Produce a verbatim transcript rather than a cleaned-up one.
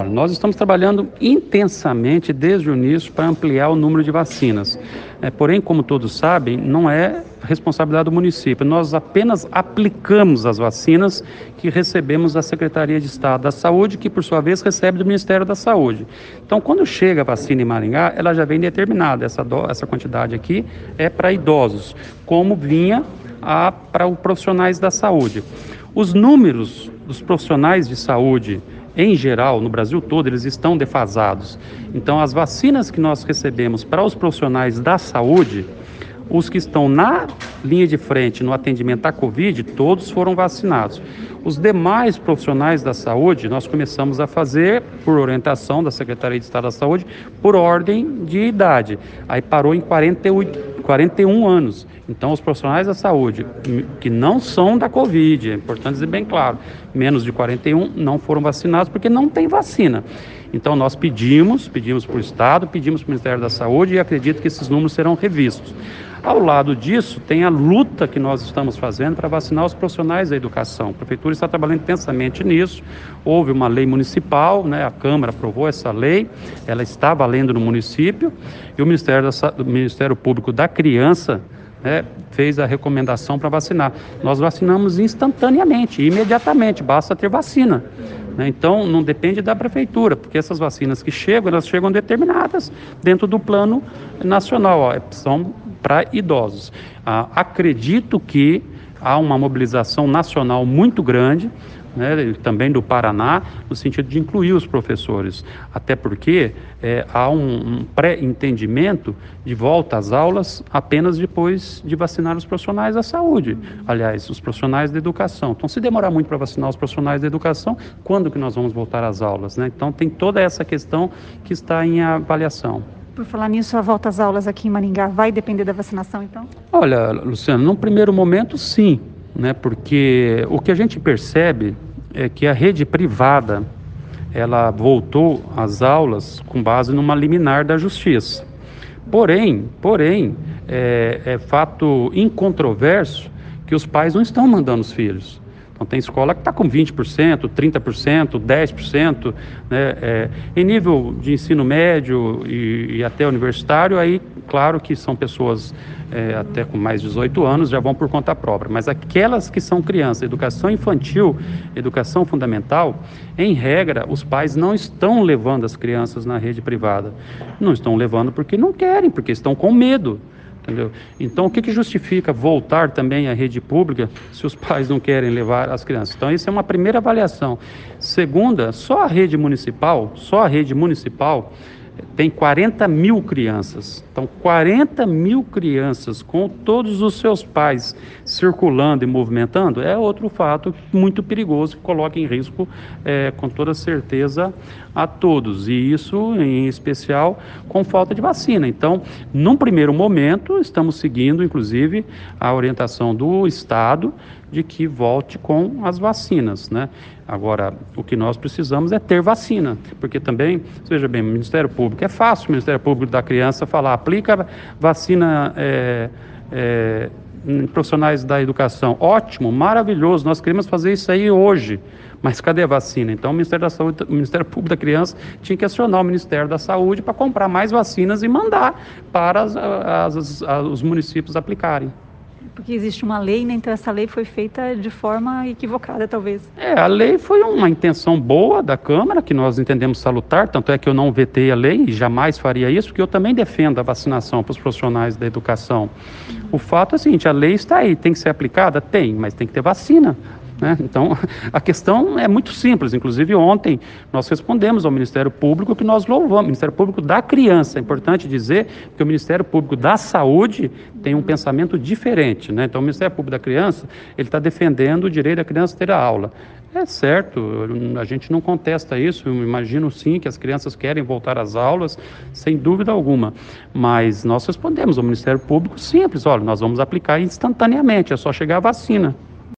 Nós estamos trabalhando intensamente desde o início para ampliar o número de vacinas. É, porém, como todos sabem, não é responsabilidade do município. Nós apenas aplicamos as vacinas que recebemos da Secretaria de Estado da Saúde, que por sua vez recebe do Ministério da Saúde. Então, quando chega a vacina em Maringá, ela já vem determinada. Essa, do, essa quantidade aqui é para idosos, como vinha a, para os profissionais da saúde. Os números dos profissionais de saúde em geral, no Brasil todo, eles estão defasados. Então, as vacinas que nós recebemos para os profissionais da saúde, os que estão na linha de frente no atendimento à Covid, todos foram vacinados. Os demais profissionais da saúde, nós começamos a fazer, por orientação da Secretaria de Estado da Saúde, por ordem de idade. Aí parou em quarenta e oito, quarenta e um anos. Então, os profissionais da saúde, que não são da Covid, é importante dizer bem claro, menos de quarenta e um não foram vacinados porque não tem vacina. Então, nós pedimos, pedimos para o Estado, pedimos para o Ministério da Saúde e acredito que esses números serão revistos. Ao lado disso, tem a luta que nós estamos fazendo para vacinar os profissionais da educação. A Prefeitura está trabalhando intensamente nisso. Houve uma lei municipal, né? A Câmara aprovou essa lei, ela está valendo no município e o Ministério, da, o Ministério Público da Criança, né, fez a recomendação para vacinar. Nós vacinamos instantaneamente, imediatamente, basta ter vacina. Né? Então, não depende da Prefeitura, porque essas vacinas que chegam, elas chegam determinadas dentro do plano nacional, ó, são para idosos. Ah, acredito que há uma mobilização nacional muito grande, né, também do Paraná, no sentido de incluir os professores, até porque é, há um, um pré-entendimento de volta às aulas apenas depois de vacinar os profissionais da saúde, aliás, os profissionais da educação. Então, se demorar muito para vacinar os profissionais da educação, quando que nós vamos voltar às aulas? Né? Então, tem toda essa questão que está em avaliação. Por falar nisso, a volta às aulas aqui em Maringá vai depender da vacinação, então? Olha, Luciano, num primeiro momento, sim. Né, porque o que a gente percebe é que a rede privada ela voltou às aulas com base numa liminar da Justiça. Porém, porém é, é fato incontroverso que os pais não estão mandando os filhos. Então, tem escola que está com vinte por cento, trinta por cento, dez por cento, né? É, em nível de ensino médio e, e até universitário, aí, claro que são pessoas é, até com mais de dezoito anos, já vão por conta própria. Mas aquelas que são crianças, educação infantil, educação fundamental, em regra, os pais não estão levando as crianças na rede privada. Não estão levando porque não querem, porque estão com medo. Entendeu? Então, o que, que justifica voltar também à rede pública se os pais não querem levar as crianças? Então, isso é uma primeira avaliação. Segunda, só a rede municipal, só a rede municipal tem quarenta mil crianças. Então, quarenta mil crianças com todos os seus pais circulando e movimentando é outro fato muito perigoso que coloca em risco, é, com toda certeza, a todos. E isso, em especial, com falta de vacina. Então, num primeiro momento, estamos seguindo, inclusive, a orientação do Estado de que volte com as vacinas, né? Agora, o que nós precisamos é ter vacina, porque também, veja bem, o Ministério Público, é fácil o Ministério Público da Criança falar, aplica vacina é, é, em profissionais da educação. Ótimo, maravilhoso, nós queremos fazer isso aí hoje, mas cadê a vacina? Então, o Ministério da Saúde, o Ministério Público da Criança tinha que acionar o Ministério da Saúde para comprar mais vacinas e mandar para as, as, as, os municípios aplicarem. Porque existe uma lei, né? Então essa lei foi feita de forma equivocada, talvez. É, a lei foi uma intenção boa da Câmara, que nós entendemos salutar, tanto é que eu não vetei a lei e jamais faria isso, porque eu também defendo a vacinação para os profissionais da educação. O fato é o seguinte, a lei está aí, tem que ser aplicada? Tem, mas tem que ter vacina. Né? Então, a questão é muito simples. Inclusive, ontem nós respondemos ao Ministério Público que nós louvamos, Ministério Público da Criança. É importante dizer que o Ministério Público da Saúde tem um pensamento diferente. Né? Então, o Ministério Público da Criança, ele está defendendo o direito da criança ter a aula. É certo, a gente não contesta isso, eu imagino sim que as crianças querem voltar às aulas, sem dúvida alguma, mas nós respondemos ao Ministério Público simples, olha, nós vamos aplicar instantaneamente, é só chegar a vacina.